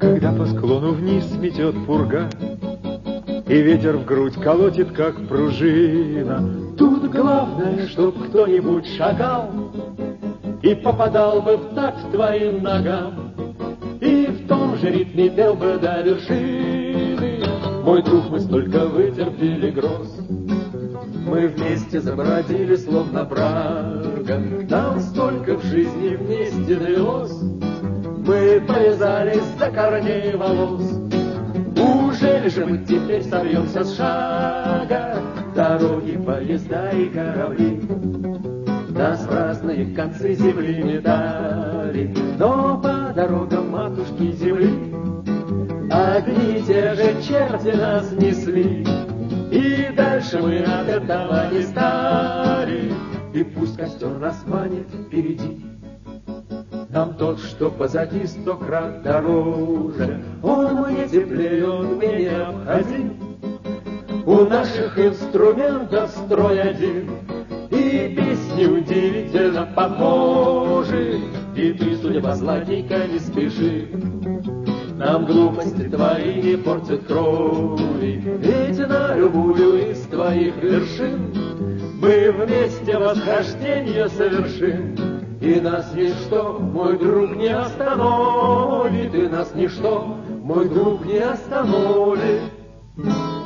Когда по склону вниз метет пурга, и ветер в грудь колотит, как пружина, тут главное, чтоб кто-нибудь шагал и попадал бы в такт твоим ногам, и в том же ритме пел бы до вершины. Мой друг, мы столько вытерпели гроз, мы вместе забродили, словно брага, нам столько в жизни вместе довелось, мы повязались до корней волос. Ужели же мы теперь сорвемся с шага? Дороги, поезда и корабли нас в разные концы земли метали, но по дорогам матушки земли одни и те же черти нас несли, и дальше мы от этого не стали. И пусть костер нас манит впереди, нам тот, что позади, 100 крат дороже. Он мне теплее, он мне необходим, у наших инструментов строй один, и песни удивительно похожи. И ты, судьба злодейка, не спеши, нам глупости твои не портят крови, ведь на любую из твоих вершин мы вместе восхождение совершим. И нас ничто, мой друг, не остановит, и нас ничто, мой друг, не остановит.